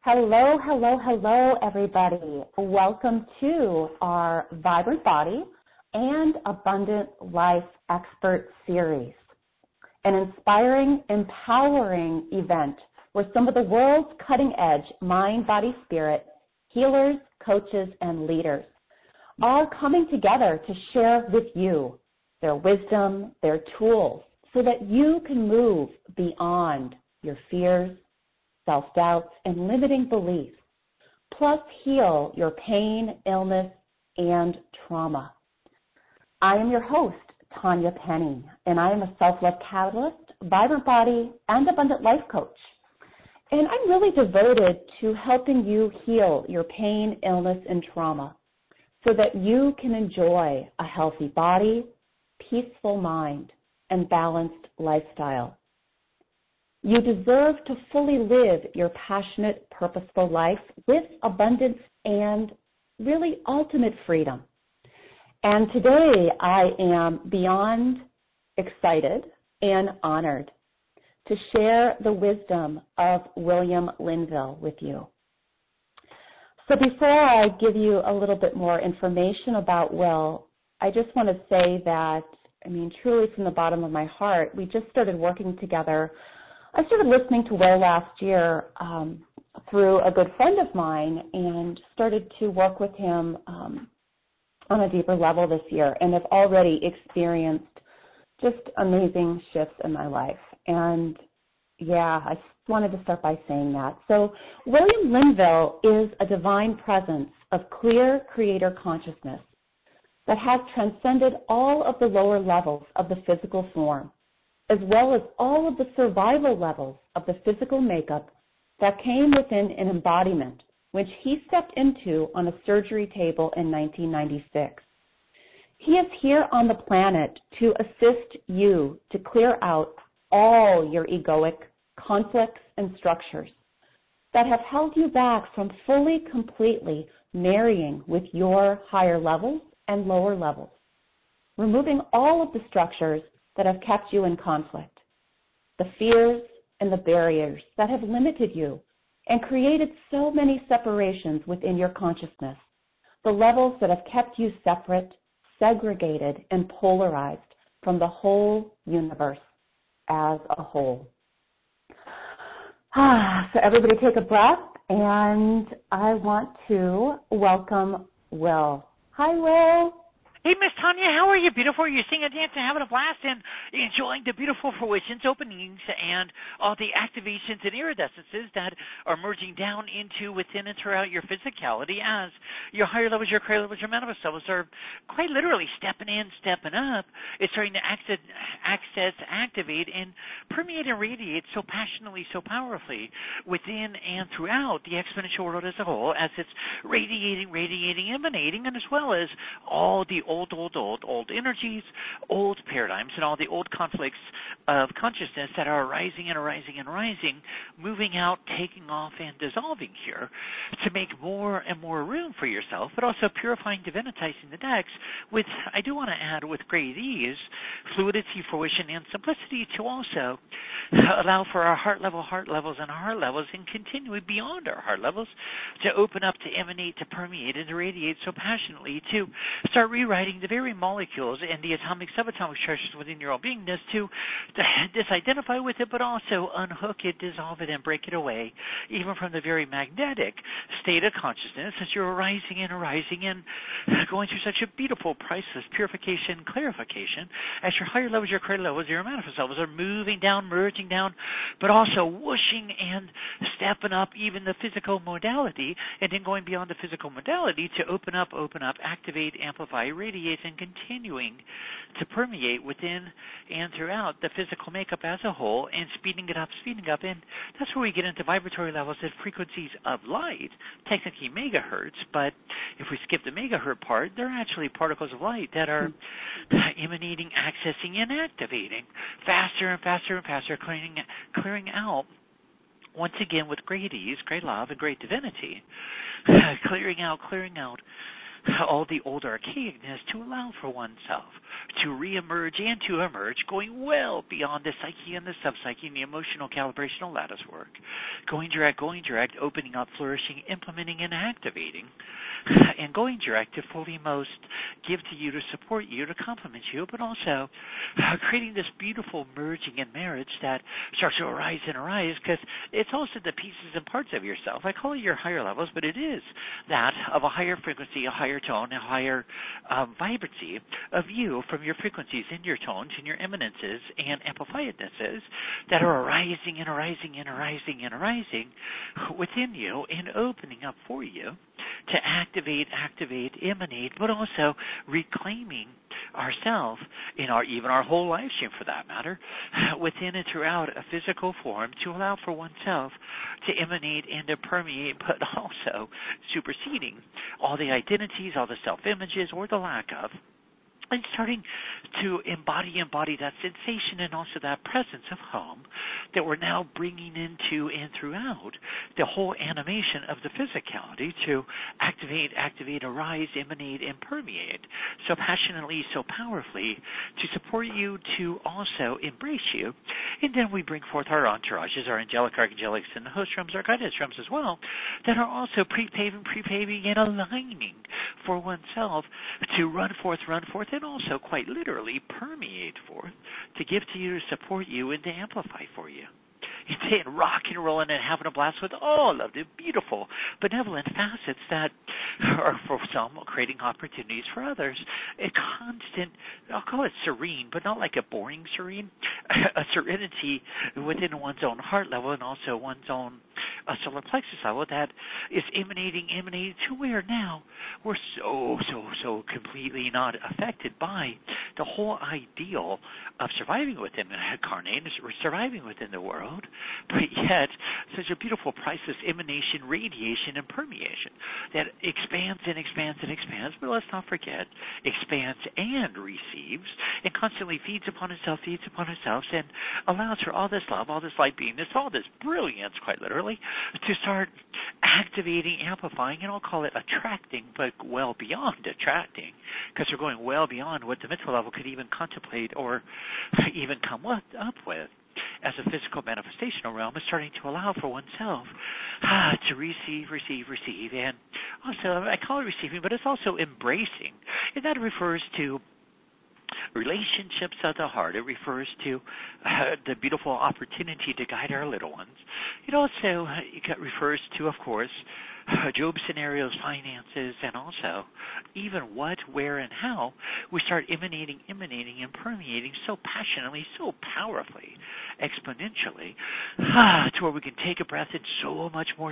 Hello, hello, hello, everybody. Welcome to our Vibrant Body and Abundant Life Expert Series, an inspiring, empowering event where some of the world's cutting-edge mind, body, spirit healers, coaches, and leaders are coming together to share with you their wisdom, their tools, so that you can move beyond your fears, self-doubts, and limiting beliefs, plus heal your pain, illness, and trauma. I am your host, Tanya Penny, and I am a self-love catalyst, vibrant body, and abundant life coach. And I'm really devoted to helping you heal your pain, illness, and trauma so that you can enjoy a healthy body, peaceful mind, and balanced lifestyle. You deserve to fully live your passionate, purposeful life with abundance and really ultimate freedom. And today I am beyond excited and honored to share the wisdom of William Linville with you. So before I give you a little bit more information about Will, I just want to say that, truly from the bottom of my heart, we just started working together. I started listening to Will last year through a good friend of mine and started to work with him on a deeper level this year and have already experienced just amazing shifts in my life. And I just wanted to start by saying that. So William Linville is a divine presence of clear creator consciousness that has transcended all of the lower levels of the physical form, as well as all of the survival levels of the physical makeup that came within an embodiment, which he stepped into on a surgery table in 1996. He is here on the planet to assist you to clear out all your egoic conflicts and structures that have held you back from fully, completely marrying with your higher levels and lower levels, removing all of the structures that have kept you in conflict, the fears and the barriers that have limited you and created so many separations within your consciousness, the levels that have kept you separate, segregated, and polarized from the whole universe as a whole. So everybody take a breath, and I want to welcome Will. Hi, Will. Hey, Miss Tanya, how are you? Beautiful. You're singing, dancing, having a blast, and enjoying the beautiful fruitions, openings, and all the activations and iridescences that are merging down into, within, and throughout your physicality as your higher levels, your higher levels, your manifest levels are quite literally stepping in, stepping up. It's starting to access, activate, and permeate and radiate so passionately, so powerfully within and throughout the exponential world as a whole as it's radiating, emanating, and as well as all the old energies, old paradigms, and all the old conflicts of consciousness that are arising, moving out, taking off, and dissolving here to make more and more room for yourself, but also purifying, divinitizing the decks with, I do want to add, with great ease, fluidity, fruition, and simplicity to also allow for our heart levels and continue beyond our heart levels to open up, to emanate, to permeate, and to radiate so passionately to start rewriting the very molecules and the atomic, subatomic structures within your own beingness to disidentify with it, but also unhook it, dissolve it, and break it away, even from the very magnetic state of consciousness as you're arising and going through such a beautiful, priceless purification, clarification as your higher levels, your clear levels, your manifest levels are moving down, merging down, but also whooshing and stepping up even the physical modality, and then going beyond the physical modality to open up, activate, amplify, radiate, and continuing to permeate within and throughout the physical makeup as a whole, and speeding up, and that's where we get into vibratory levels at frequencies of light, technically megahertz, but if we skip the megahertz part, they're actually particles of light that are emanating, accessing, and activating faster and faster, clearing out, once again with great ease, great love, and great divinity, clearing out all the old archaicness to allow for oneself to reemerge and to emerge, going well beyond the psyche and the subpsyche and the emotional calibrational lattice work, going direct, opening up, flourishing, implementing, and activating, and going direct to fully most give to you, to support you, to complement you, but also creating this beautiful merging and marriage that starts to arise and arise, because it's also the pieces and parts of yourself. I call it your higher levels, but it is that of a higher frequency, a higher tone, a higher vibrancy of you from your frequencies and your tones and your eminences and amplifiednesses that are arising and arising and arising and arising within you and opening up for you to activate, emanate, but also reclaiming ourselves in even our whole life stream for that matter, within and throughout a physical form to allow for oneself to emanate and to permeate, but also superseding all the identities, all the self-images, or the lack of, and starting to embody that sensation and also that presence of home that we're now bringing into and throughout the whole animation of the physicality to activate, arise, emanate, and permeate so passionately, so powerfully to support you, to also embrace you. And then we bring forth our entourages, our angelic archangelics, and the host realms, our guidance realms as well, that are also prepaving, and aligning for oneself to run forth, and also quite literally permeate forth to give to you, to support you, and to amplify for you. And rock and rolling and having a blast with all of the beautiful, benevolent facets that are for some creating opportunities for others. A constant, I'll call it serene, but not like a boring serene, a serenity within one's own heart level and also one's own solar plexus level that is emanating to where now we're so completely not affected by the whole ideal of surviving within the incarnate, surviving within the world, but yet such a beautiful priceless emanation, radiation, and permeation that expands and expands and expands, but let's not forget, expands and receives and constantly feeds upon itself, and allows for all this love, all this light beingness, all this brilliance, quite literally, to start activating, amplifying, and I'll call it attracting, but well beyond attracting, because we're going well beyond what the mental level could even contemplate or even come up with as a physical manifestational realm, is starting to allow for oneself to receive, and also, I call it receiving, but it's also embracing, and that refers to relationships of the heart. It refers to the beautiful opportunity to guide our little ones. It also refers to, of course, Job scenarios, finances, and also even what, where, and how we start emanating, and permeating so passionately, so powerfully, exponentially, to where we can take a breath and so much more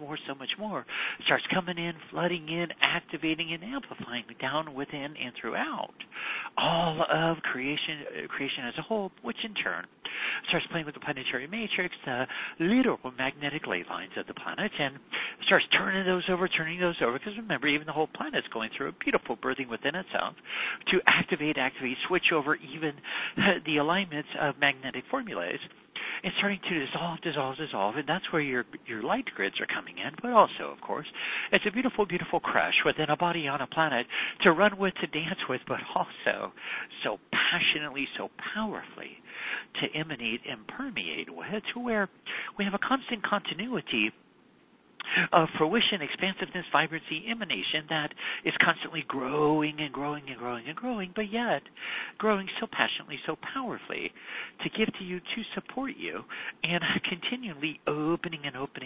starts coming in, flooding in, activating, and amplifying down within and throughout all of creation as a whole, which in turn starts playing with the planetary matrix, the literal magnetic ley lines of the planet, and starts turning those over, because remember, even the whole planet's going through a beautiful birthing within itself to activate, switch over even the alignments of magnetic formulas. It's starting to dissolve, and that's where your light grids are coming in, but also, of course, it's a beautiful, beautiful crush within a body on a planet to run with, to dance with, but also so passionately, so powerfully to emanate and permeate with, to where we have a constant continuity of fruition, expansiveness, vibrancy, emanation that is constantly growing, but yet growing so passionately, so powerfully to give to you, to support you, and continually opening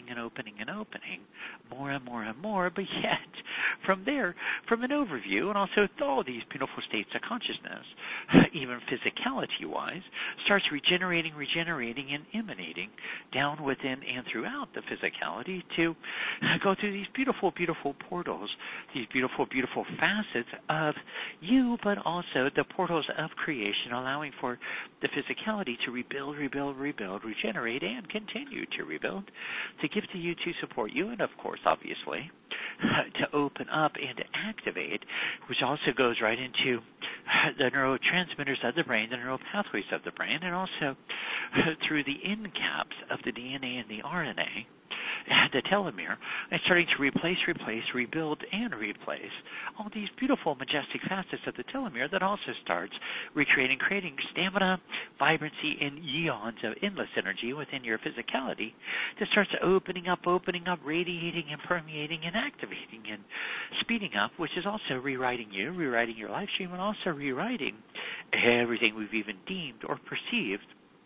more and more, but yet from there, from an overview, and also all these beautiful states of consciousness, even physicality-wise, starts regenerating and emanating down within and throughout the physicality to go through these beautiful, beautiful portals, these beautiful, beautiful facets of you, but also the portals of creation, allowing for the physicality to rebuild, regenerate, and continue to rebuild, to give to you, to support you, and of course, obviously, to open up and to activate, which also goes right into the neurotransmitters of the brain, the neural pathways of the brain, and also through the end caps of the DNA and the RNA, the telomere, and starting to replace, rebuild, and replace all these beautiful, majestic facets of the telomere that also starts recreating, creating stamina, vibrancy, and eons of endless energy within your physicality that starts opening up, radiating and permeating and activating and speeding up, which is also rewriting you, rewriting your life stream, and also rewriting everything we've even deemed or perceived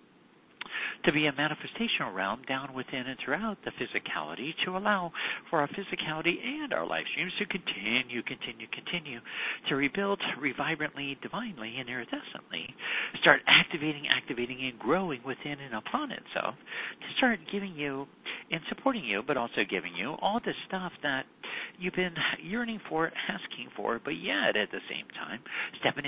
to be a manifestational realm down within and throughout the physicality to allow for our physicality and our life streams to continue to rebuild revibrantly, divinely, and iridescently, start activating, and growing within and upon itself to start giving you and supporting you, but also giving you all the stuff that you've been yearning for, asking for, but yet at the same time stepping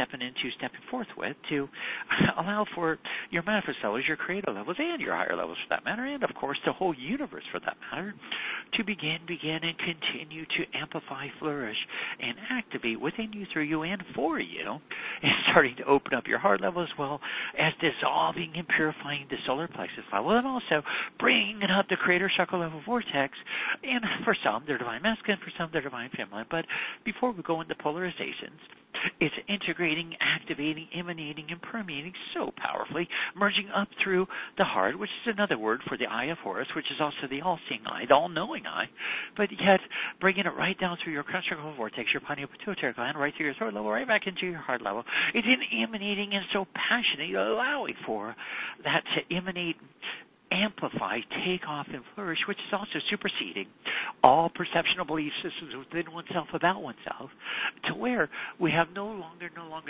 forth with to allow for your manifest levels, your creative levels, and your higher levels for that matter, and of course the whole universe for that matter, to begin and continue to amplify, flourish, and activate within you, through you, and for you, and starting to open up your heart level as well as dissolving and purifying the solar plexus level, and also bringing up the creator chakra level vortex, and for some they're divine masculine, for some they're divine feminine. But before we go into polarizations, it's integrating, activating, emanating, and permeating so powerfully, merging up through the heart, which is another word for the eye of Horus, which is also the all-seeing eye, the all-knowing eye, but yet bringing it right down through your crown chakra vortex, your pineal pituitary gland, right through your throat level, right back into your heart level. It's emanating and so passionate, allowing for that to emanate, amplify, take off, and flourish, which is also superseding all perceptional belief systems within oneself about oneself, to where we have no longer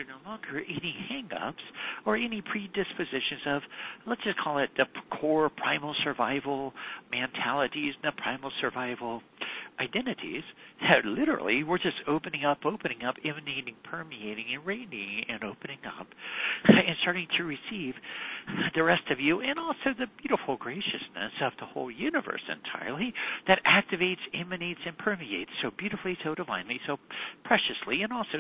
any hang-ups or any predispositions of, let's just call it the core primal survival mentalities, the primal survival identities that literally we're just opening up, emanating, permeating, and radiating, and opening up, and starting to receive the rest of you, and also the beautiful graciousness of the whole universe entirely that activates, emanates, and permeates so beautifully, so divinely, so preciously, and also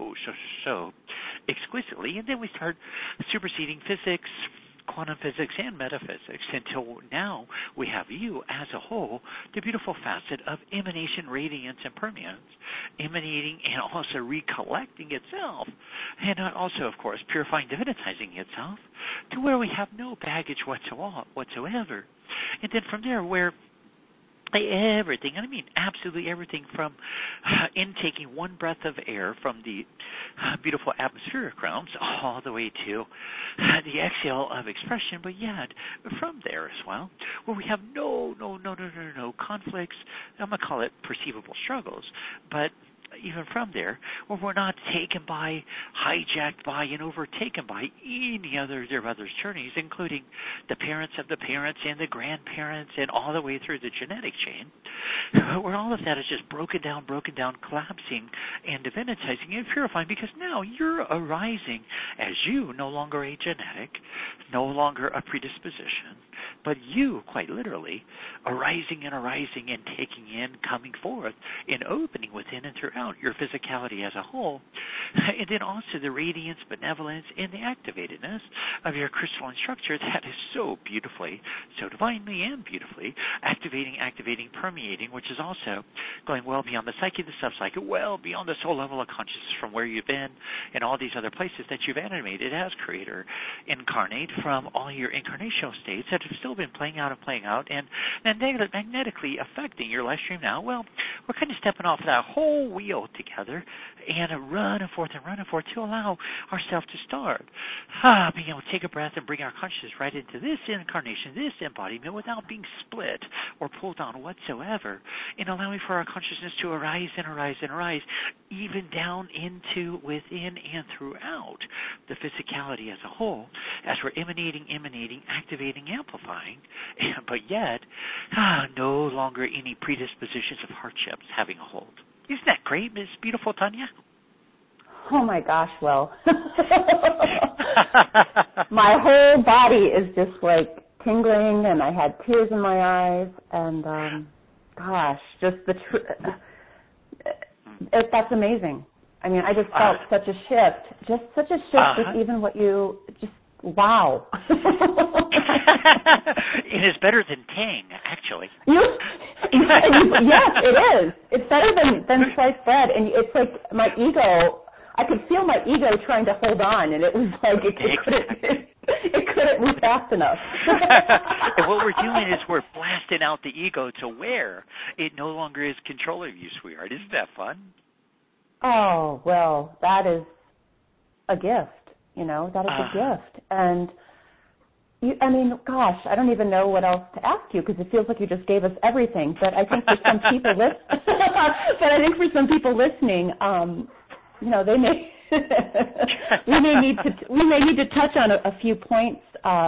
so exquisitely. And then we start superseding physics, quantum physics, and metaphysics until now we have you as a whole, the beautiful facet of emanation, radiance, and permeance, emanating and also recollecting itself, and also, of course, purifying, divinitizing itself to where we have no baggage whatsoever. And then from there, where everything, and I mean absolutely everything, from intaking one breath of air from the beautiful atmospheric realms all the way to the exhale of expression, but yet from there as well, where we have no conflicts, I'm going to call it perceivable struggles, but even from there, where we're not taken by, hijacked by, and overtaken by any other their others' journeys, including the parents of the parents and the grandparents, and all the way through the genetic chain, where all of that is just broken down, collapsing, and divinitizing and purifying, because now you're arising as you, no longer a genetic, no longer a predisposition, but you, quite literally, arising and taking in, coming forth, and opening within and throughout your physicality as a whole, and then also the radiance, benevolence, and the activatedness of your crystalline structure that is so beautifully, so divinely and beautifully activating, permeating, which is also going well beyond the psyche, the subpsyche, well beyond the soul level of consciousness from where you've been and all these other places that you've animated as creator, incarnate from all your incarnational states that have still been playing out, and magnetically affecting your life stream now. Well, we're kind of stepping off that whole wheel together and running forth to allow ourselves to start being able to take a breath and bring our consciousness right into this incarnation, this embodiment, without being split or pulled on whatsoever, and allowing for our consciousness to arise, even down into, within, and throughout the physicality as a whole, as we're emanating, activating, amplifying, but yet no longer any predispositions of hardships having a hold. Isn't that great, Ms. Beautiful Tanya? Oh my gosh, Will. My whole body is just like tingling, and I had tears in my eyes, and gosh, just that's amazing. I mean, I just felt such a shift, with even what you just, wow. It is better than Tang, actually. Yes, it is. It's better than sliced bread, and it's like my ego. I could feel my ego trying to hold on, and it was like it couldn't move fast enough. And what we're doing is we're blasting out the ego to where it no longer is control of you, sweetheart. Isn't that fun? Oh, well, that is a gift, that is a gift. And, gosh, I don't even know what else to ask you because it feels like you just gave us everything. But I think for some people listening, they may we may need to touch on a few points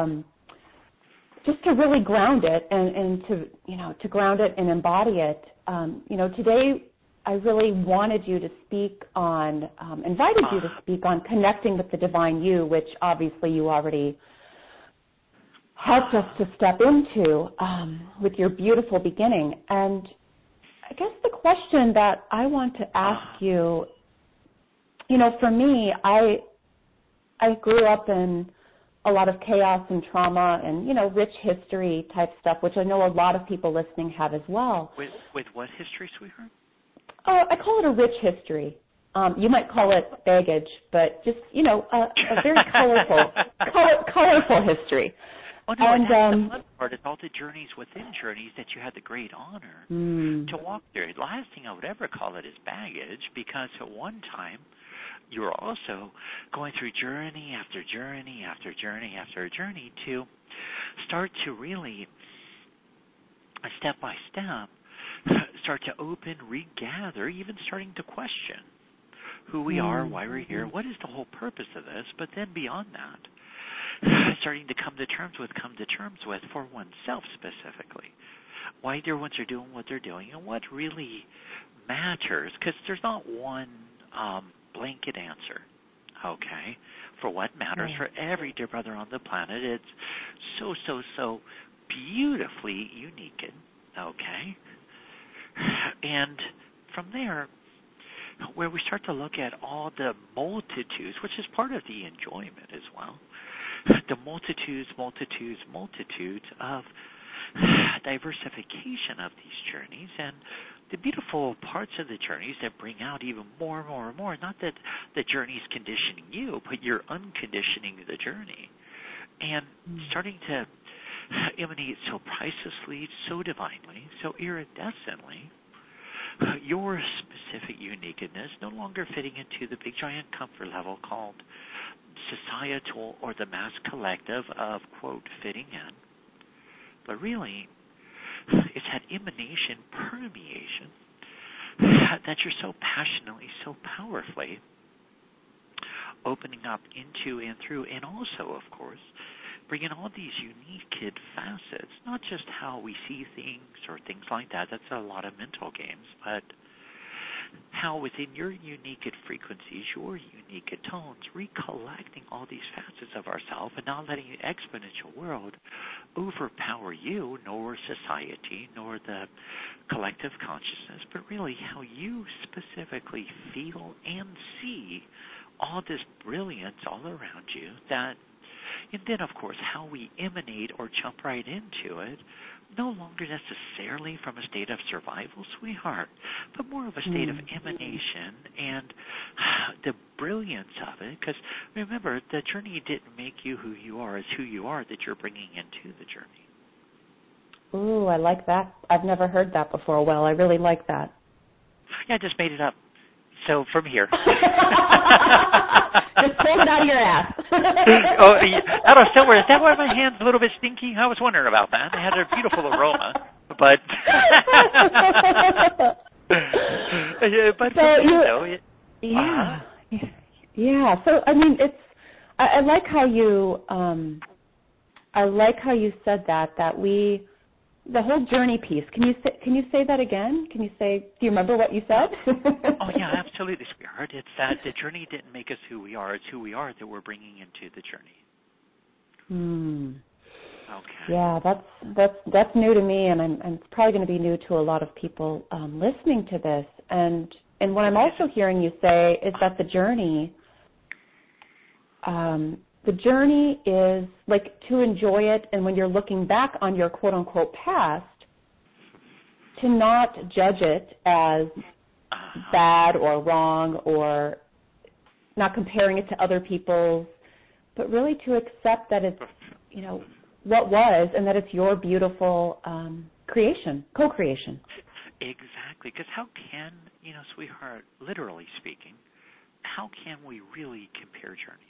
just to really ground it and to ground it and embody it. Today I really wanted you to speak on, invited you to speak on connecting with the divine you, which obviously you already helped us to step into with your beautiful beginning. And I guess the question that I want to ask you, for me, I grew up in a lot of chaos and trauma and, rich history type stuff, which I know a lot of people listening have as well. With what history, sweetheart? I call it a rich history. You might call it baggage, but just, a very colorful history. Oh, no, and that's the fun part. It's all the journeys within journeys that you had the great honor to walk through. The last thing I would ever call it is baggage, because at one time you were also going through journey after journey after journey after journey to start to really, step by step, start to open, regather, even starting to question who we are, why we're here, what is the whole purpose of this, but then beyond that, starting to come to terms with for oneself specifically, why dear ones are doing what they're doing and what really matters, because there's not one blanket answer, okay, for what matters for every dear brother on the planet. It's so beautifully unique, okay? And from there, where we start to look at all the multitudes, which is part of the enjoyment as well, the multitudes of diversification of these journeys and the beautiful parts of the journeys that bring out even more and more, not that the journey's conditioning you, but you're unconditioning the journey and starting to emanate so pricelessly, so divinely, so iridescently, your specific uniqueness, no longer fitting into the big giant comfort level called societal or the mass collective of, quote, fitting in, but really it's that emanation, permeation that you're so passionately, so powerfully opening up into and through, and also, of course, bringing all these unique facets, not just how we see things or things like that. That's a lot of mental games, but how within your unique frequencies, your unique tones, recollecting all these facets of ourselves and not letting the exponential world overpower you, nor society, nor the collective consciousness, but really how you specifically feel and see all this brilliance all around you that. And then, of course, how we emanate or jump right into it, no longer necessarily from a state of survival, sweetheart, but more of a state of emanation and the brilliance of it. Because remember, the journey didn't make you who you are. It's who you are that you're bringing into the journey. Ooh, I like that. I've never heard that before. Well, I really like that. Yeah, I just made it up. So from here. Just pull it out of your ass. Out of somewhere. Is that why my hand's a little bit stinky? I was wondering about that. It had a beautiful aroma, but yeah. So I mean, I like how you said that we. The whole journey piece. Can you say that again? Do you remember what you said? Oh yeah, absolutely, sweetheart. It's that the journey didn't make us who we are. It's who we are that we're bringing into the journey. Okay. Yeah, that's new to me, and it's probably going to be new to a lot of people listening to this. And what I'm also hearing you say is that the journey, the journey is like to enjoy it, and when you're looking back on your quote-unquote past, to not judge it as bad or wrong or not comparing it to other people's, but really to accept that it's, you know, what was and that it's your beautiful creation, co-creation. Exactly, because how can, you know, sweetheart, literally speaking, how can we really compare journeys?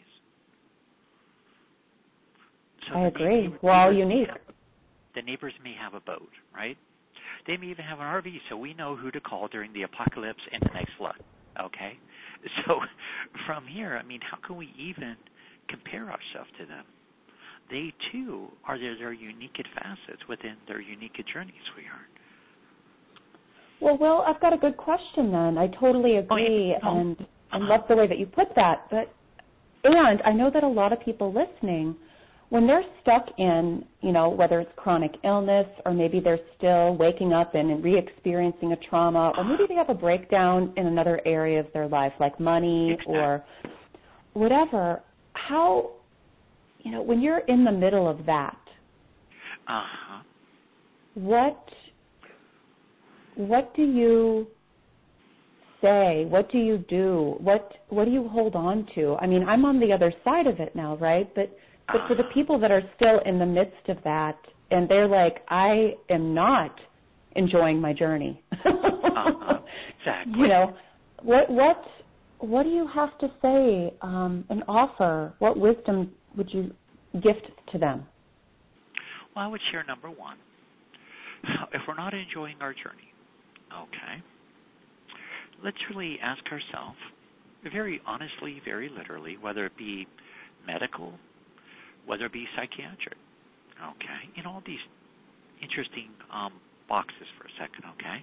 So I agree. We're all unique. The neighbors may have a boat, right? They may even have an RV, so we know who to call during the apocalypse and the next flood, okay? So from here, I mean, how can we even compare ourselves to them? They, too, are their unique facets within their unique journey, sweetheart. Well, Will, I've got a good question then. I totally agree and love the way that you put that. And I know that a lot of people listening, when they're stuck in, you know, whether it's chronic illness or maybe they're still waking up and re-experiencing a trauma, or maybe they have a breakdown in another area of their life, like money or whatever, how, you know, when you're in the middle of that, what do you say? What do you do? What do you hold on to? I mean, I'm on the other side of it now, right? But for the people that are still in the midst of that, and they're like, I am not enjoying my journey. Exactly. You know, what do you have to say and offer? What wisdom would you gift to them? Well, I would share number one. If we're not enjoying our journey, okay, let's really ask ourselves, very honestly, very literally, whether it be medical, whether it be psychiatric, okay, in all these interesting boxes for a second, okay?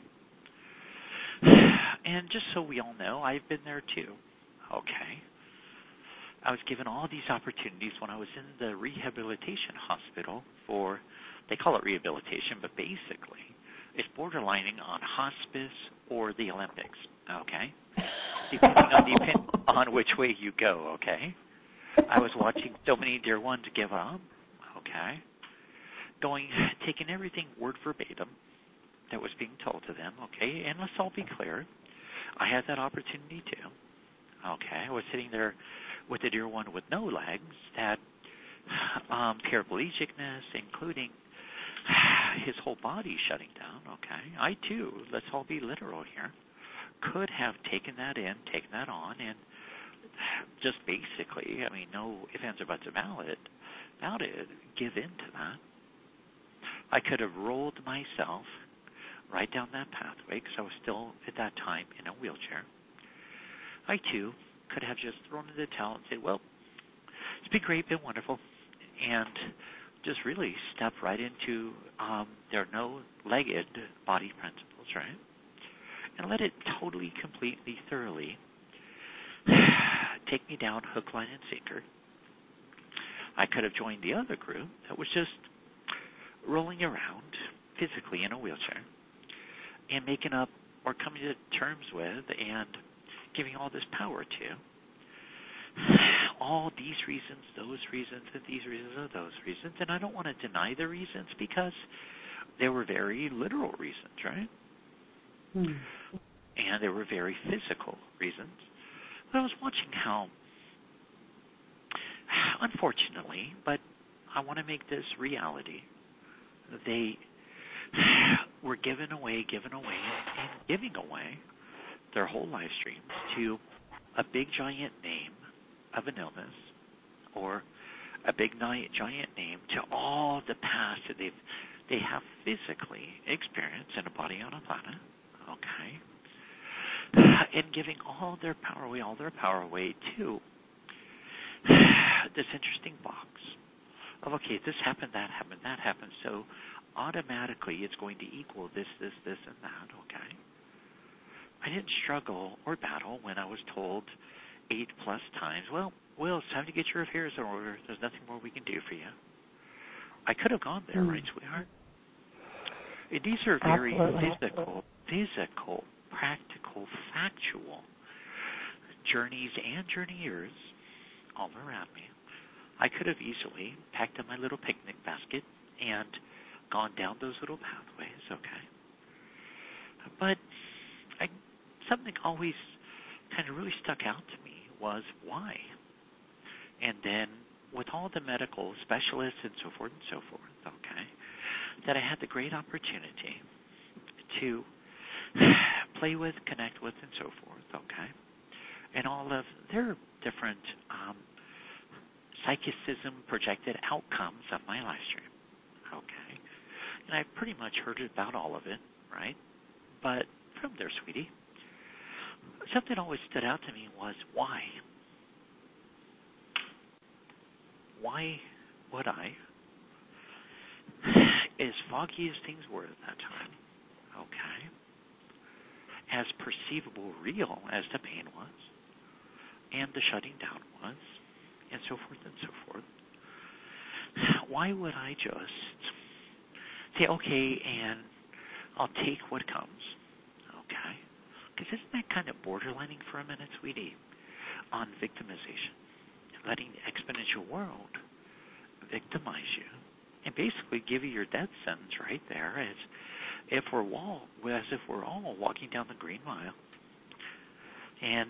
And just so we all know, I've been there too, okay? I was given all these opportunities when I was in the rehabilitation hospital for, they call it rehabilitation, but basically it's borderlining on hospice or the Olympics, okay? Depending on which way you go, okay? I was watching so many dear ones give up, okay? Taking everything word verbatim that was being told to them, okay? And let's all be clear, I had that opportunity too, okay? I was sitting there with a dear one with no legs, had paraplegicness, including his whole body shutting down, okay? I too, let's all be literal here, could have taken that in, taken that on, and just basically, I mean, no ifs, ands, or buts about it, give in to that. I could have rolled myself right down that pathway because I was still, at that time, in a wheelchair. I, too, could have just thrown in the towel and said, well, it's been great, been wonderful, and just really step right into their no-legged body principles, right? And let it totally, completely, thoroughly take me down hook, line, and sinker. I could have joined the other group that was just rolling around physically in a wheelchair and making up or coming to terms with and giving all this power to all these reasons, those reasons, and these reasons, and those reasons. And I don't want to deny the reasons because they were very literal reasons, right? And they were very physical reasons. But I was watching how, unfortunately, but I want to make this reality, they were giving away, and giving away their whole live streams to a big giant name of an illness or a big giant name to all the past that they have physically experienced in a body on a planet, okay? And giving all their power away to this interesting box of, okay, this happened, that happened, so automatically it's going to equal this, and that, okay? I didn't struggle or battle when I was told 8+ times, well, it's time to get your affairs in order. There's nothing more we can do for you. I could have gone there, right, sweetheart? These are very physical, practical, factual journeys and journeyers all around me I could have easily packed up my little picnic basket and gone down those little pathways, okay? But something always kind of really stuck out to me was why. And then with all the medical specialists and so forth, okay, that I had the great opportunity to play with, connect with, and so forth, okay, and all of their different psychicism projected outcomes of my live stream, okay. And I pretty much heard about all of it, right? But from there, sweetie, something always stood out to me was why. Why would I, as foggy as things were at that time, okay, as perceivable real as the pain was, and the shutting down was, and so forth and so forth, why would I just say, okay, and I'll take what comes, okay? Because isn't that kind of borderlining for a minute, sweetie, on victimization? Letting the exponential world victimize you and basically give you your death sentence right there as if we're all walking down the Green Mile and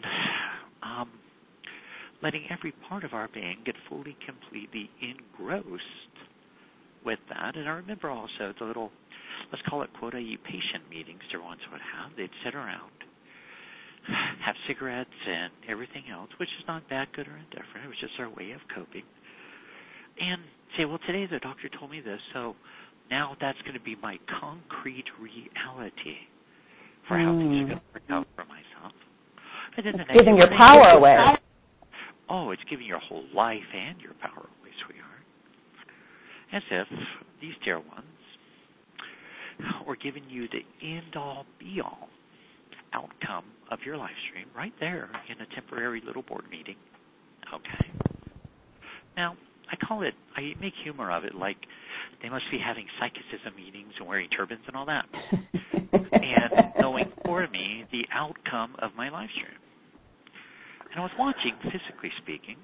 letting every part of our being get fully, completely engrossed with that. And I remember also the little, let's call it, quote, patient meetings every once would have. They'd sit around, have cigarettes and everything else, which is not bad, good, or indifferent. It was just our way of coping. And say, well, today the doctor told me this, so now that's going to be my concrete reality for how things are going to work out for myself. And then it's giving your power away. Oh, it's giving your whole life and your power away, sweetheart. As if these dear ones were giving you the end-all, be-all outcome of your live stream right there in a temporary little board meeting. Okay. Now, I make humor of it like they must be having psychicism meetings and wearing turbans and all that. And knowing for me the outcome of my live stream. And I was watching, physically speaking,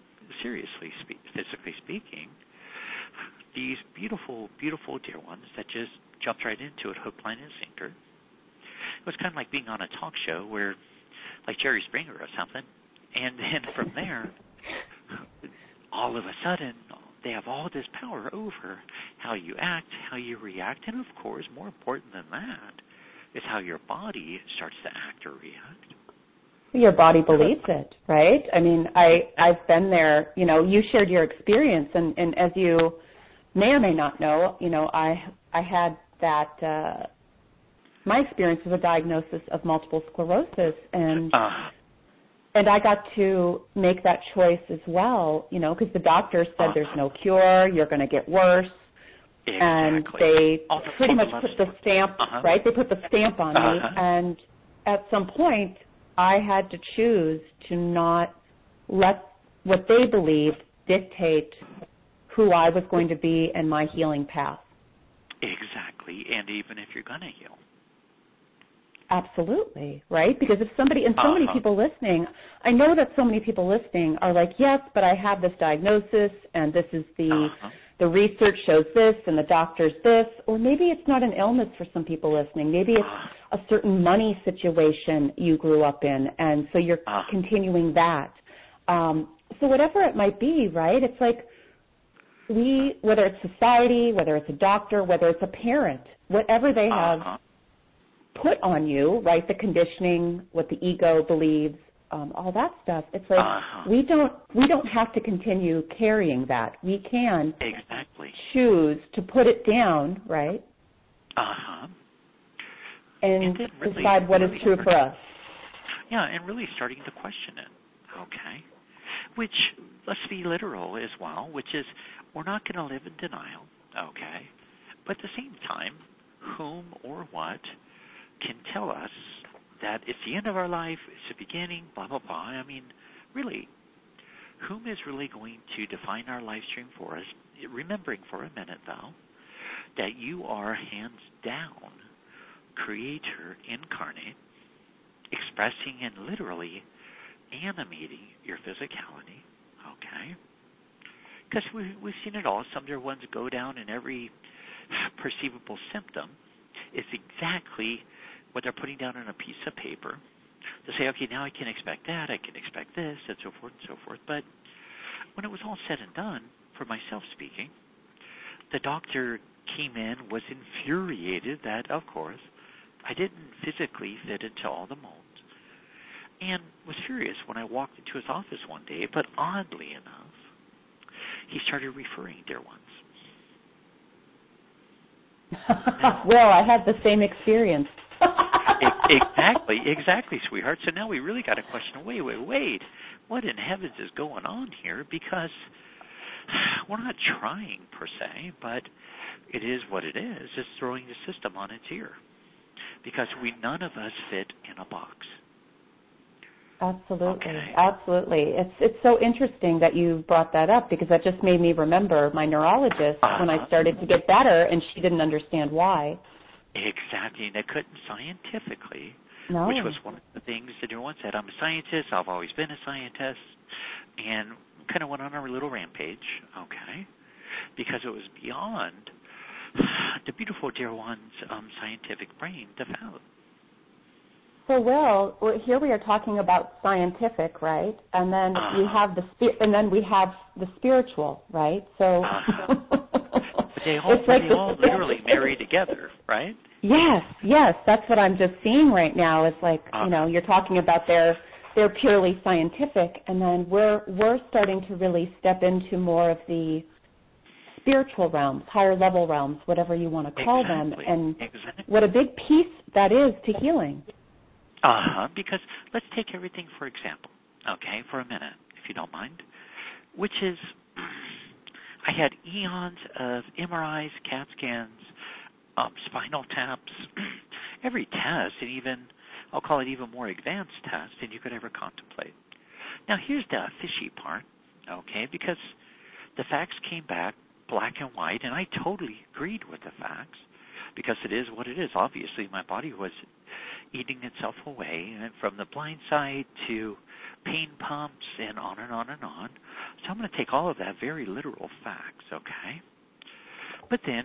these beautiful, beautiful dear ones that just jumped right into it, hook, line, and sinker. It was kind of like being on a talk show where, like Jerry Springer or something. And then from there, all of a sudden, they have all this power over how you act, how you react, and of course, more important than that, is how your body starts to act or react. Your body believes it, right? I mean, I've been there. You know, you shared your experience, and as you may or may not know, you know, I had that. My experience was a diagnosis of multiple sclerosis, and I got to make that choice as well. You know, because the doctor said there's no cure, you're going to get worse. Exactly. And they pretty much put the stamp, right? They put the stamp on me, and at some point, I had to choose to not let what they believed dictate who I was going to be and my healing path. Exactly, and even if you're going to heal. Absolutely, right? Because if somebody, and so many people listening, I know that so many people listening are like, yes, but I have this diagnosis, and this is the research shows this, and the doctor's this, or maybe it's not an illness for some people listening. Maybe it's a certain money situation you grew up in, and so you're continuing that. So whatever it might be, right? It's like whether it's society, whether it's a doctor, whether it's a parent, whatever they have put on you, right? The conditioning, what the ego believes, all that stuff. It's like we don't have to continue carrying that. We can choose to put it down, right? And decide what is true for us. Yeah, and really starting to question it. Okay. Which, let's be literal as well, which is we're not going to live in denial. Okay. But at the same time, whom or what can tell us that it's the end of our life, it's the beginning, blah, blah, blah. I mean, really, whom is really going to define our live stream for us? Remembering for a minute, though, that you are hands down creator incarnate, expressing and literally animating your physicality, okay? Because we've seen it all. Some dear ones go down, and every perceivable symptom is exactly what they're putting down on a piece of paper to say, okay, now I can expect that, I can expect this, and so forth and so forth. But when it was all said and done, for myself speaking, the doctor came in, was infuriated that, of course, I didn't physically fit into all the molds, and was furious when I walked into his office one day. But oddly enough, he started referring dear ones. Well, I had the same experience. Exactly, sweetheart. So now we really got to question, wait, what in heavens is going on here? Because we're not trying per se, but it is what it is. It's throwing the system on its ear. Because none of us fit in a box. Absolutely, okay. Absolutely. It's so interesting that you brought that up, because that just made me remember my neurologist when I started to get better, and she didn't understand why. Exactly, and I couldn't scientifically, no. Which was one of the things the dear one said. I'm a scientist. I've always been a scientist, and kind of went on a little rampage, okay, because it was beyond the beautiful dear one's scientific brain to fathom. So, Will, here we are talking about scientific, right? And then we have the spiritual, right? So they all literally marry together, right? Yes, that's what I'm just seeing right now. It's like you're talking about they're purely scientific, and then we're starting to really step into more of the spiritual realms, higher level realms, whatever you want to call them, and what a big piece that is to healing. Because let's take everything for example, okay, for a minute, if you don't mind, which is I had eons of MRIs, CAT scans, spinal taps, every test, and even, I'll call it even more advanced test than you could ever contemplate. Now, here's the fishy part, okay, because the facts came back black and white, and I totally agreed with the facts, because it is what it is. Obviously, my body was eating itself away, and from the blind side to pain pumps and on and on and on. So I'm going to take all of that very literal facts, okay? But then,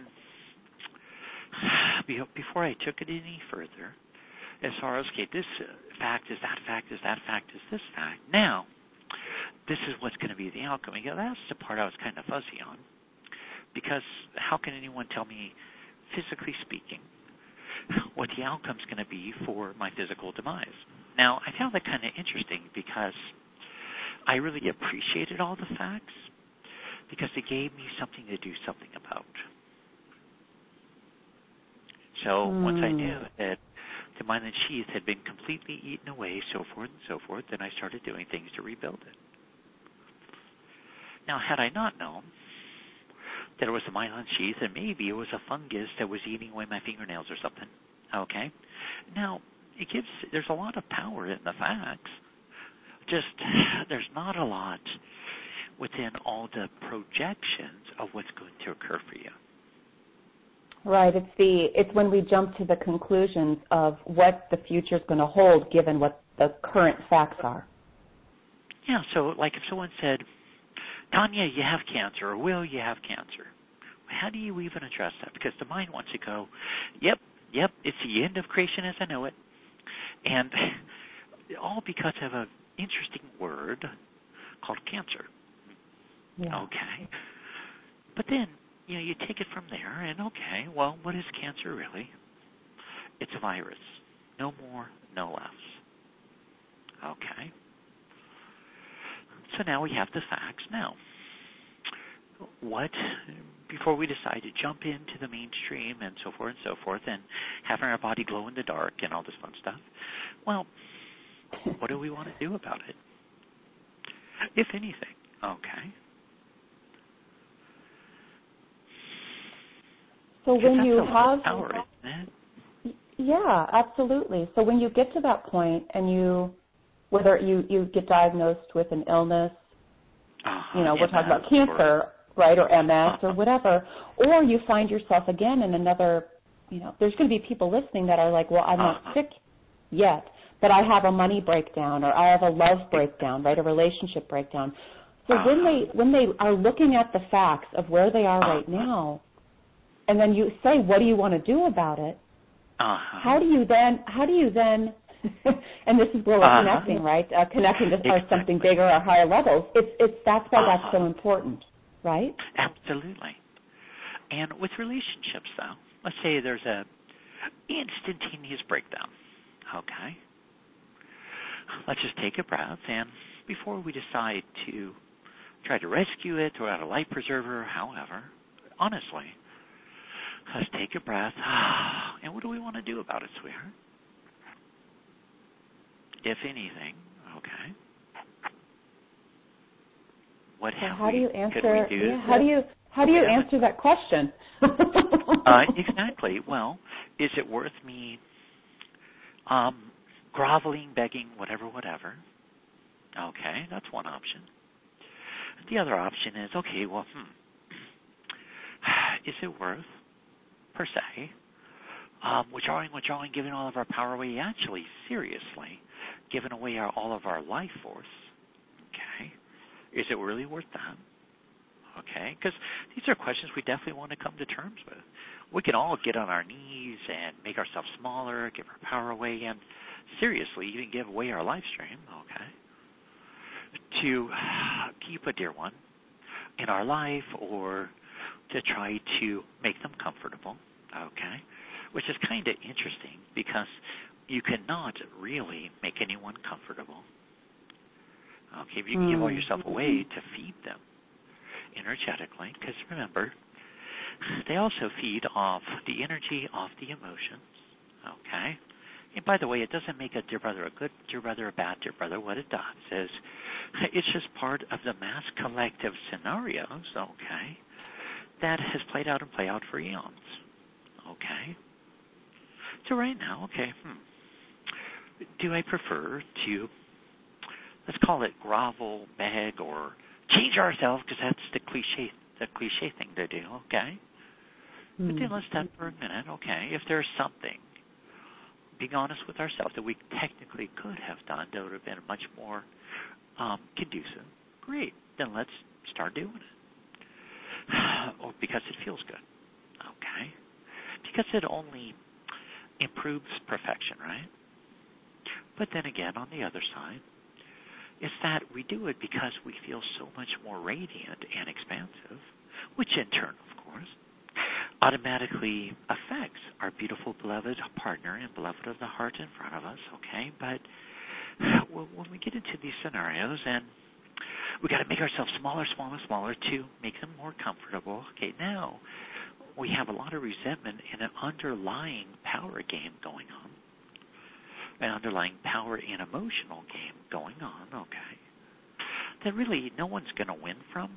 before I took it any further, as far as, okay, this fact is that fact is that fact is this fact. Now, this is what's going to be the outcome. Yeah, that's the part I was kind of fuzzy on, because how can anyone tell me, physically speaking, what the outcome's going to be for my physical demise? Now, I found that kind of interesting because I really appreciated all the facts because it gave me something to do something about. So once I knew that the myelin sheath had been completely eaten away, so forth, then I started doing things to rebuild it. Now, had I not known that it was a myelin sheath, and maybe it was a fungus that was eating away my fingernails or something, okay? Now, there's a lot of power in the facts. Just, there's not a lot within all the projections of what's going to occur for you. Right. It's when we jump to the conclusions of what the future is going to hold, given what the current facts are. Yeah. So, like if someone said, "Tanya, you have cancer," or "Will, you have cancer," how do you even address that? Because the mind wants to go, "Yep, it's the end of creation as I know it," and all because of an interesting word called cancer. Yeah. Okay. But then, you take it from there, and okay, well, what is cancer really? It's a virus. No more, no less. Okay. So now we have the facts. Now, before we decide to jump into the mainstream and so forth, and having our body glow in the dark and all this fun stuff, well, what do we want to do about it? If anything, okay. So when you have power, isn't it? Yeah, absolutely. So when you get to that point and whether you get diagnosed with an illness, we're talking about cancer, right, or MS or whatever, or you find yourself again in another, there's going to be people listening that are like, well, I'm not sick yet, but I have a money breakdown or I have a love breakdown, right, a relationship breakdown. So when they are looking at the facts of where they are right now, and then you say, what do you want to do about it? How do you then, and this is where we're connecting, right? Connecting to something bigger or higher levels. That's why that's so important, right? Absolutely. And with relationships, though, let's say there's a instantaneous breakdown. Okay. Let's just take a breath, and before we decide to try to rescue it, throw out a life preserver, however, honestly, let's take a breath. And what do we want to do about it, sweetheart? If anything, okay. What have how we? Do you answer? Could we do? Yeah, how do you answer that question? Exactly. Well, is it worth me groveling, begging, whatever? Okay, that's one option. The other option is, okay, well, is it worth, per se, withdrawing, giving all of our power away, actually, seriously, giving away all of our life force, okay? Is it really worth that? Okay, because these are questions we definitely want to come to terms with. We can all get on our knees and make ourselves smaller, give our power away, and seriously, even give away our life stream, okay, to keep a dear one in our life or to try to make them comfortable, okay, which is kind of interesting because you cannot really make anyone comfortable. Okay, if you give all yourself away to feed them energetically, because remember, they also feed off the energy, off the emotions, okay? And by the way, it doesn't make a dear brother a good dear brother, a bad dear brother. What it does is it's just part of the mass collective scenarios, okay, that has played out and play out for eons, okay? So right now, okay, do I prefer to, let's call it grovel, beg, or change ourselves, because that's the cliche thing to do, okay? But then let's stop for a minute, okay? If there's something, being honest with ourselves, that we technically could have done that would have been much more conducive, great. Then let's start doing it. Or because it feels good, okay? Because it only improves perfection, right? But then again, on the other side, is that we do it because we feel so much more radiant and expansive, which in turn, of course, automatically affects our beautiful, beloved partner and beloved of the heart in front of us, okay? But when we get into these scenarios and we got to make ourselves smaller to make them more comfortable, okay, now we have a lot of resentment and an underlying power game going on. An underlying power and emotional game going on, okay, that really no one's going to win from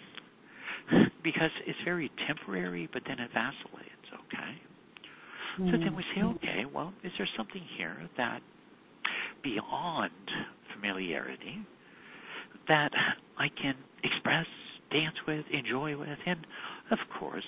because it's very temporary, but then it vacillates, okay? So then we say, okay, well, is there something here that beyond familiarity that I can express, dance with, enjoy with, and of course,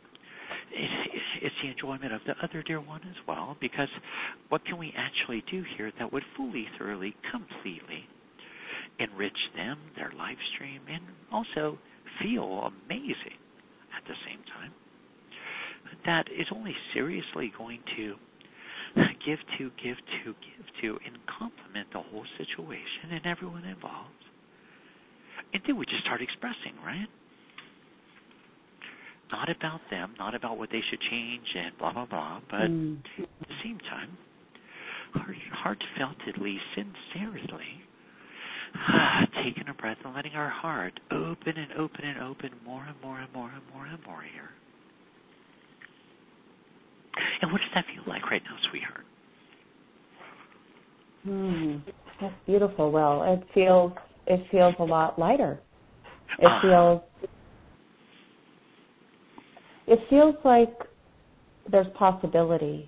it's the enjoyment of the other dear one as well, because what can we actually do here that would fully, thoroughly, completely enrich them, their life stream, and also feel amazing at the same time? That is only seriously going to give to, and complement the whole situation and everyone involved. And then we just start expressing, right? Not about them, not about what they should change and blah, blah, blah, but at the same time, heartfeltedly, sincerely, taking a breath and letting our heart open and open and open more and more and more and more and more here. And what does that feel like right now, sweetheart? That's beautiful. Well, it feels a lot lighter. It feels like there's possibility.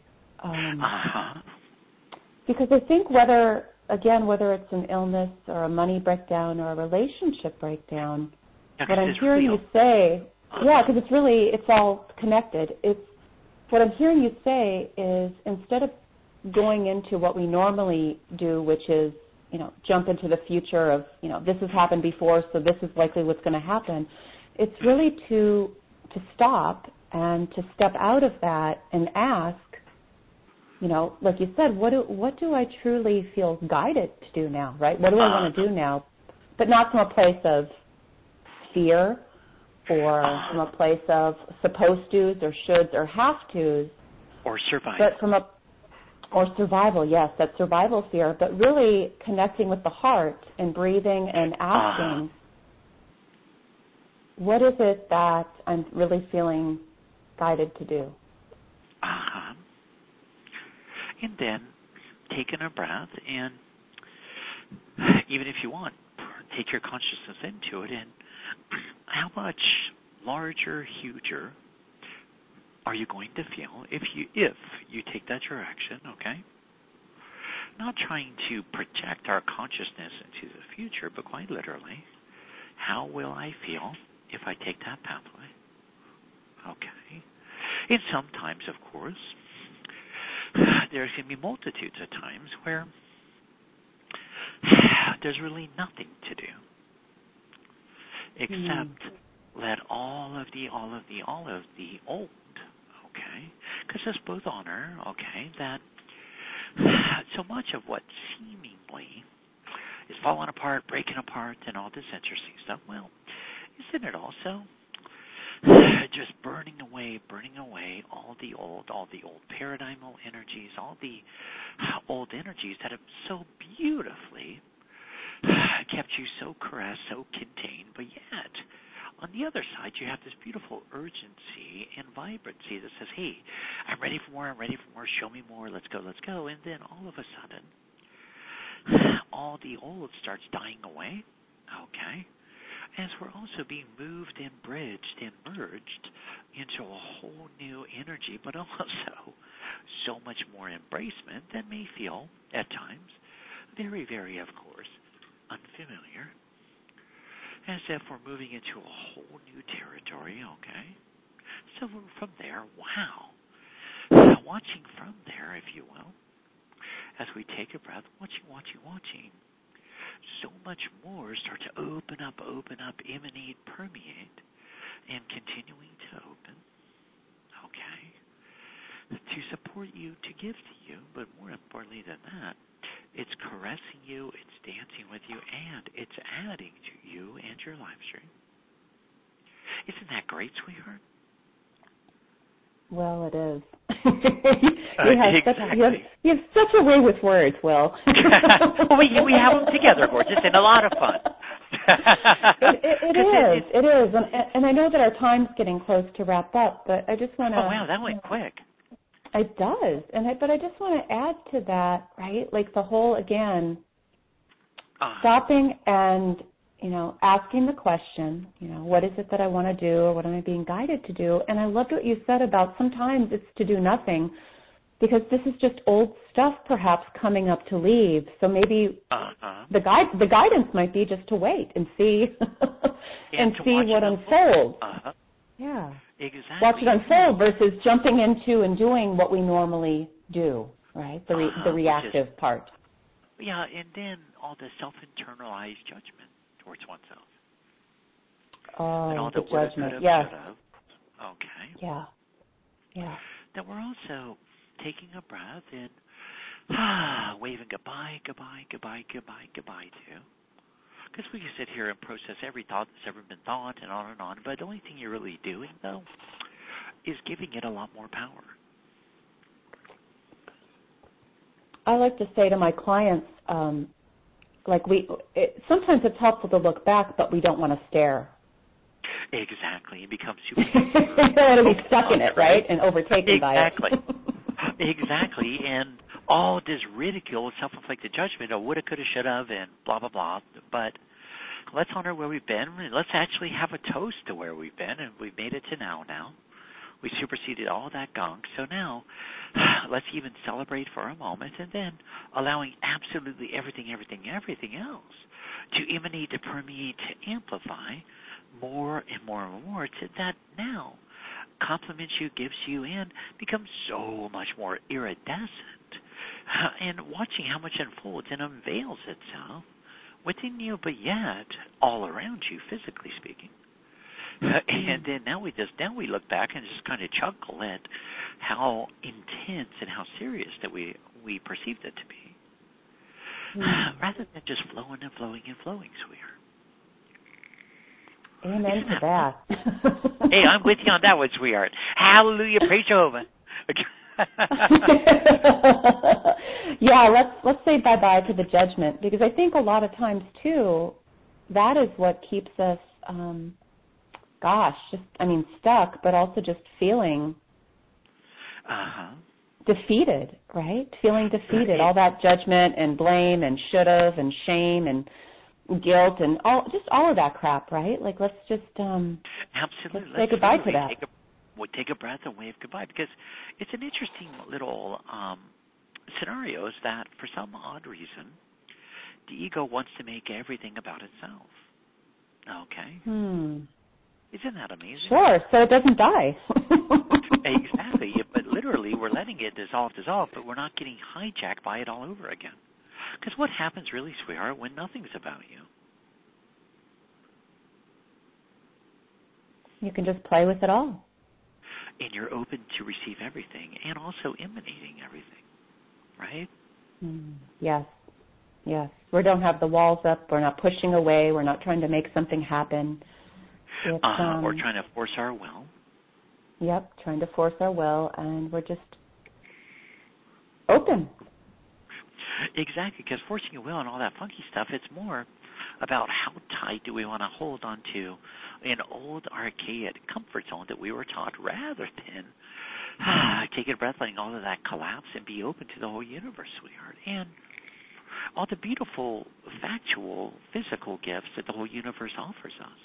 Because I think whether it's an illness or a money breakdown or a relationship breakdown, what I'm hearing you say, because it's all connected. What I'm hearing you say is instead of going into what we normally do, which is jump into the future of, this has happened before, so this is likely what's going to happen. It's really to stop and to step out of that and ask, like you said, what do I truly feel guided to do now, right? What do I want to do now? But not from a place of fear or from a place of supposed to's or shoulds or have to's. Or survival. But or survival, yes, that survival fear, but really connecting with the heart and breathing and asking, what is it that I'm really feeling guided to do? And then taking a breath, and even if you want, take your consciousness into it, and how much larger, huger are you going to feel if you take that direction, okay? Not trying to project our consciousness into the future, but quite literally, how will I feel if I take that pathway? Okay. And sometimes, of course, there's going to be multitudes of times where there's really nothing to do except let all of the old, okay? Because let's both honor, okay, that so much of what seemingly is falling apart, breaking apart, and all this interesting stuff, well, isn't it also just burning away all the old paradigmal energies, all the old energies that have so beautifully kept you so caressed, so contained, but yet on the other side you have this beautiful urgency and vibrancy that says, hey, I'm ready for more, show me more, let's go, and then all of a sudden all the old starts dying away, okay? As we're also being moved and bridged and merged into a whole new energy, but also so much more embracement that may feel, at times, very, very, of course, unfamiliar. As if we're moving into a whole new territory, okay? So from there, wow. Watching from there, if you will, as we take a breath, watching, so much more start to open up, emanate, permeate, and continuing to open, okay, to support you, to give to you, but more importantly than that, it's caressing you, it's dancing with you, and it's adding to you and your live stream. Isn't that great, sweetheart? Well, it is. You have such a way with words, Will. Well, we have them together, gorgeous, and a lot of fun. It is. And I know that our time's getting close to wrap up, but I just want to... Oh, wow, that went quick. It does. But I just want to add to that, right? Like the whole, again, stopping and, asking the question, what is it that I want to do, or what am I being guided to do? And I loved what you said about sometimes it's to do nothing, because this is just old stuff perhaps coming up to leave. So maybe the guidance might be just to wait and see and see what unfolds. Yeah. Exactly. Watch it unfold versus jumping into and doing what we normally do, right? The reactive part. Yeah, and then all the self-internalized judgment towards oneself. Oh, and all the that judgment, would yes. have. Okay. Yeah. That we're also taking a breath and waving goodbye to. Because we can sit here and process every thought that's ever been thought and on, but the only thing you're really doing, though, is giving it a lot more power. I like to say to my clients, sometimes it's helpful to look back, but we don't want to stare. Exactly. It becomes super... You don't want to be stuck in it, right? And overtaken by it. Exactly. And all this ridicule, self-inflicted judgment of woulda, coulda, shoulda, and blah, blah, blah. But let's honor where we've been. Let's actually have a toast to where we've been, and we've made it to now. We superseded all that gunk. So now let's even celebrate for a moment, and then allowing absolutely everything else to emanate, to permeate, to amplify more and more and more, to that now compliments you, gives you, and becomes so much more iridescent and watching how much unfolds and unveils itself within you, but yet all around you, physically speaking. And then now we look back and just kind of chuckle at how intense and how serious that we perceived it to be, rather than just flowing and flowing and flowing, sweetheart. Amen to that. Hey, I'm with you on that one, sweetheart. Hallelujah, praise Jehovah. Yeah, let's say bye-bye to the judgment, because I think a lot of times too, that is what keeps us, stuck, but also just feeling defeated, right? Feeling defeated, all that judgment and blame and should've and shame and guilt and all of that crap, right? Like, let's just absolutely let's say goodbye to that. Take a breath and wave goodbye, because it's an interesting little scenario is that for some odd reason, the ego wants to make everything about itself. Okay? Isn't that amazing? Sure, so it doesn't die. Exactly, but literally we're letting it dissolve, but we're not getting hijacked by it all over again. Because what happens really, sweetheart, when nothing's about you? You can just play with it all. And you're open to receive everything and also emanating everything, right? Yes. We don't have the walls up. We're not pushing away. We're not trying to make something happen. Or trying to force our will. Yep, trying to force our will, and we're just open. Exactly, because forcing your will and all that funky stuff, it's more about how tight do we want to hold on to an old, archaic comfort zone that we were taught, rather than take a breath, letting all of that collapse and be open to the whole universe, sweetheart, and all the beautiful, factual, physical gifts that the whole universe offers us.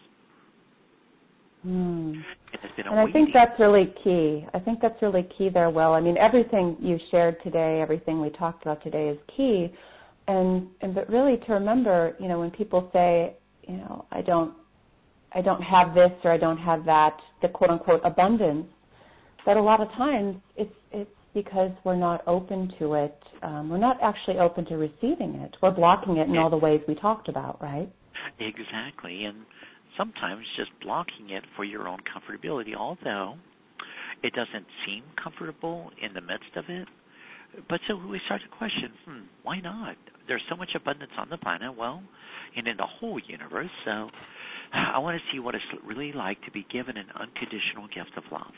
And I think that's really key. I think that's really key there, Will. I mean, everything you shared today, everything we talked about today is key. But really to remember, when people say, I don't have this or I don't have that, the quote unquote abundance, that a lot of times it's because we're not open to it. We're not actually open to receiving it. We're blocking it in all the ways we talked about, right? Exactly. And sometimes just blocking it for your own comfortability, although it doesn't seem comfortable in the midst of it. But so we start to question, why not? There's so much abundance on the planet, and in the whole universe, so I want to see what it's really like to be given an unconditional gift of love.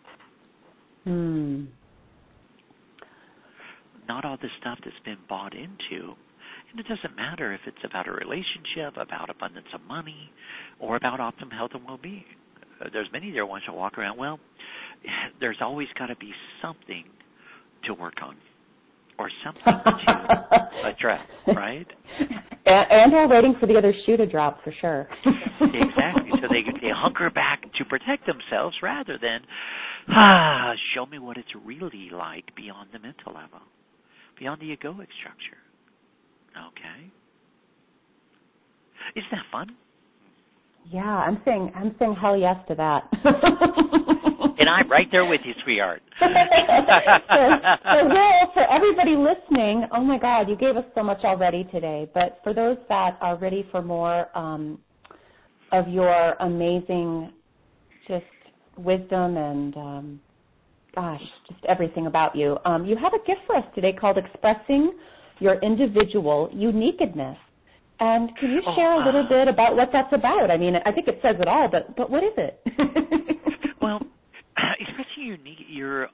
Not all the stuff that's been bought into. And it doesn't matter if it's about a relationship, about abundance of money, or about optimum health and well-being. There's many there ones that walk around, there's always got to be something to work on or something to address, right? And we're waiting for the other shoe to drop, for sure. Exactly. So they hunker back to protect themselves rather than, show me what it's really like beyond the mental level, beyond the egoic structure. Okay. Isn't that fun? Yeah, I'm saying hell yes to that. And I'm right there with you, sweetheart. So Will, for everybody listening, oh my God, you gave us so much already today. But for those that are ready for more of your amazing just wisdom and just everything about you, you have a gift for us today called Expressing Your Individual Uniqueness. And can you share a little bit about what that's about? I mean, I think it says it all, but what is it? Well, expressing your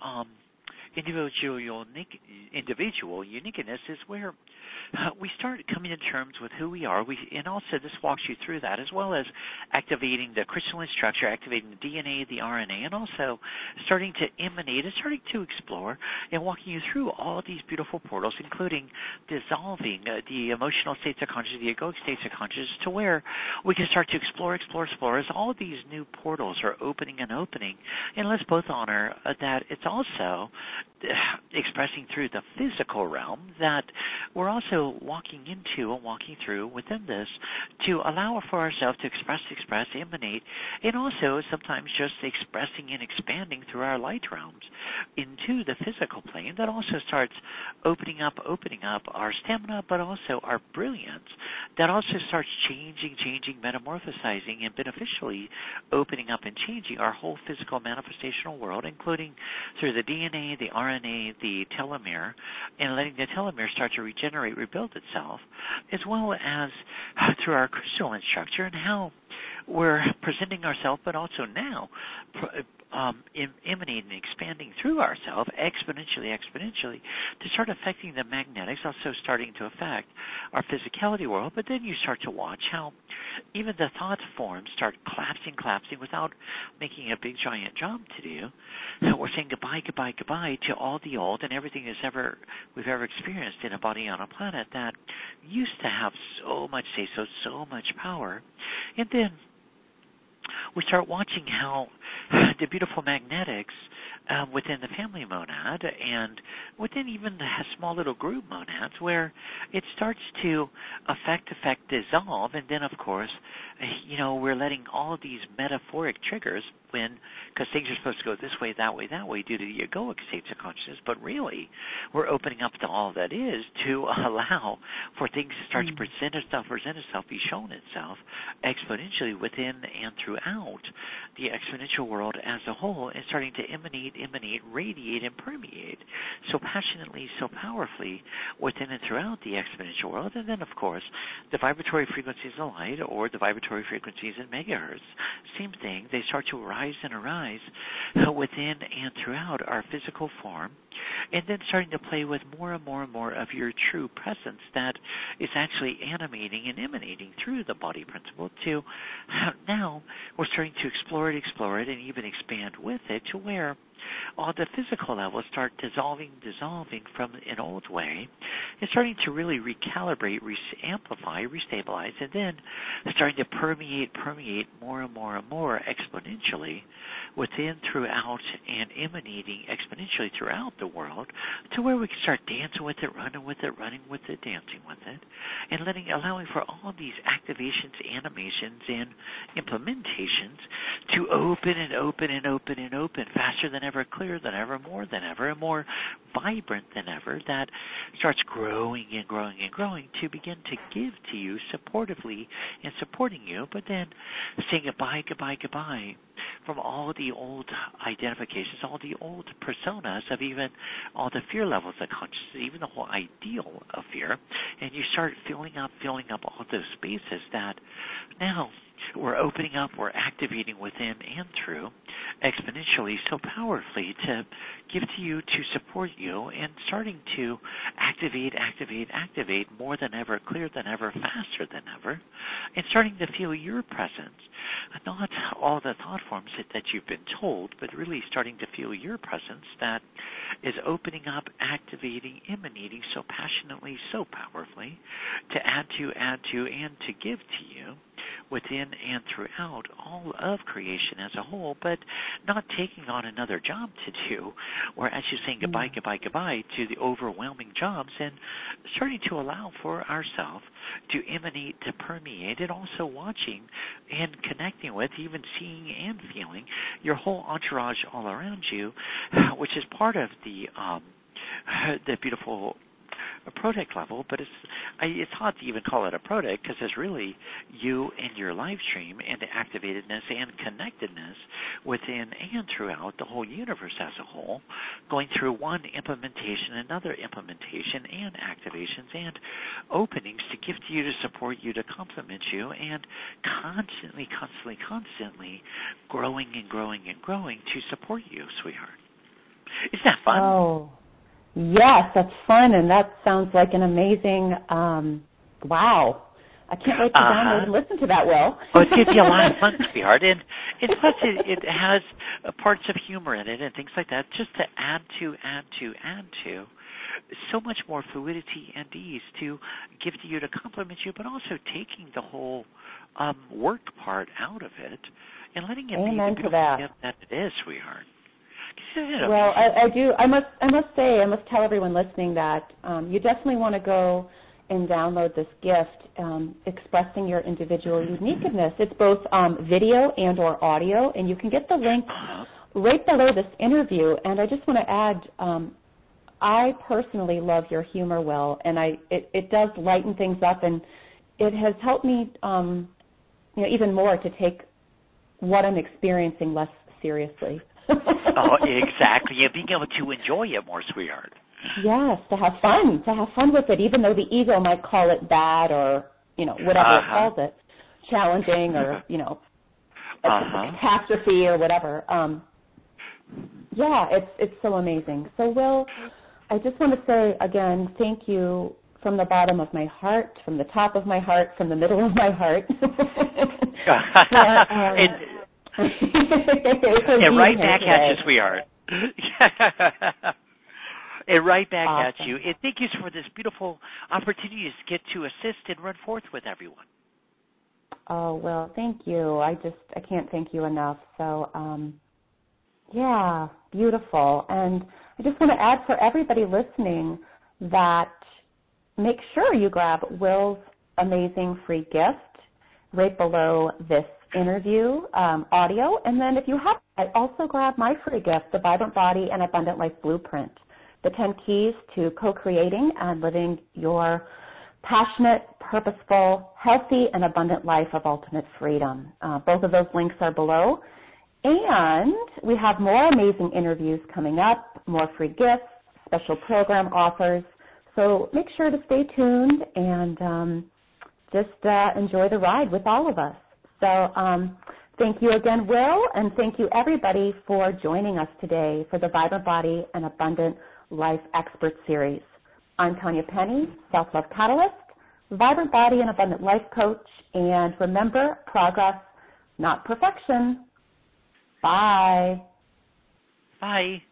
individual uniqueness is where we start coming to terms with who we are. And also this walks you through that, as well as activating the crystalline structure, activating the DNA, the RNA, and also starting to emanate and starting to explore and walking you through all these beautiful portals, including dissolving the emotional states of consciousness, the egoic states of consciousness, to where we can start to explore as all of these new portals are opening. And let's both honor that it's also expressing through the physical realm that we're also walking into and walking through within this to allow for ourselves to express, emanate, and also sometimes just expressing and expanding through our light realms. into the physical plane that also starts opening up our stamina, but also our brilliance. That also starts changing, metamorphosizing, and beneficially opening up and changing our whole physical manifestational world, including through the DNA, the RNA, the telomere, and letting the telomere start to regenerate, rebuild itself, as well as through our crystalline structure and how we're presenting ourselves, but also now emanating and expanding through ourselves exponentially to start affecting the magnetics, also starting to affect our physicality world. But then you start to watch how even the thought forms start collapsing without making a big giant jump to do. So we're saying goodbye to all the old and everything we've ever experienced in a body on a planet that used to have so much say-so, so much power. And then we start watching how the beautiful magnetics within the family monad and within even the small little group monads, where it starts to affect, dissolve, and then, of course, we're letting all of these metaphoric triggers because things are supposed to go this way, that way due to the egoic states of consciousness, but really we're opening up to all that is to allow for things to start to present itself, be shown itself exponentially within and throughout the exponential world as a whole, and starting to emanate, radiate, and permeate so passionately, so powerfully within and throughout the exponential world. And then, of course, the vibratory frequencies of light, or the vibratory frequencies in megahertz, same thing, they start to rise and arise within and throughout our physical form, and then starting to play with more and more of your true presence that is actually animating and emanating through the body principle to now we're starting to explore it and even expand with it to where all the physical levels start dissolving from an old way and starting to really recalibrate, amplify, restabilize, and then starting to permeate more and more exponentially within, throughout, and emanating exponentially throughout the world to where we can start dancing with it, running with it, dancing with it, and allowing for all these activations, animations, and implementations to open faster than ever, clearer than ever, more than ever, and more vibrant than ever, that starts growing to begin to give to you supportively and supporting you, but then saying goodbye from all the old identifications, all the old personas of even all the fear levels of consciousness, even the whole ideal of fear, and you start filling up all those spaces that now we're opening up, we're activating within and through exponentially, so powerfully to give to you, to support you, and starting to activate more than ever, clearer than ever, faster than ever, and starting to feel your presence, not all the thought forms that you've been told, but really starting to feel your presence that is opening up, activating, emanating so passionately, so powerfully to add to, and to give to you within and throughout all of creation as a whole, but not taking on another job to do, or as you're saying goodbye to the overwhelming jobs, and starting to allow for ourselves to emanate, to permeate, and also watching and connecting with, even seeing and feeling your whole entourage all around you, which is part of the beautiful product level, but it's hard to even call it a product because it's really you and your live stream and the activatedness and connectedness within and throughout the whole universe as a whole, going through one implementation, another implementation, and activations and openings to give to you, to support you, to complement you, and constantly growing to support you, sweetheart. Isn't that fun? Oh. Yes, that's fun, and that sounds like an amazing, wow. I can't wait to download and listen to that, Will. Well, it gives you a lot of fun, sweetheart, and plus it has parts of humor in it and things like that, just to add to so much more fluidity and ease to give to you, to complement you, but also taking the whole work part out of it and letting it be the beautiful gift that it is, sweetheart. Well, I must tell everyone listening that you definitely want to go and download this gift, Expressing Your Individual Uniqueness. It's both video and or audio, and you can get the link right below this interview, and I just want to add, I personally love your humor, Will, and it does lighten things up, and it has helped me, even more to take what I'm experiencing less seriously. Oh, exactly. Yeah, being able to enjoy it more, sweetheart. Yes, to have fun with it, even though the ego might call it bad or, whatever it calls it, challenging or, a catastrophe or whatever. It's so amazing. So, Will, I just want to say again, thank you from the bottom of my heart, from the top of my heart, from the middle of my heart. And right back at you, sweetheart. And right back at you. And thank you for this beautiful opportunity to get to assist and run forth with everyone. Oh, well, thank you. I can't thank you enough. So, beautiful. And I just want to add for everybody listening that make sure you grab Will's amazing free gift right below this interview audio. And then if you have, I also grab my free gift, the Vibrant Body and Abundant Life Blueprint, the 10 keys to co-creating and living your passionate, purposeful, healthy, and abundant life of ultimate freedom. Both of those links are below. And we have more amazing interviews coming up, more free gifts, special program offers. So make sure to stay tuned and just enjoy the ride with all of us. So thank you again, Will, and thank you, everybody, for joining us today for the Vibrant Body and Abundant Life Expert Series. I'm Tanya Penny, Self-Love Catalyst, Vibrant Body and Abundant Life Coach, and remember, progress, not perfection. Bye. Bye.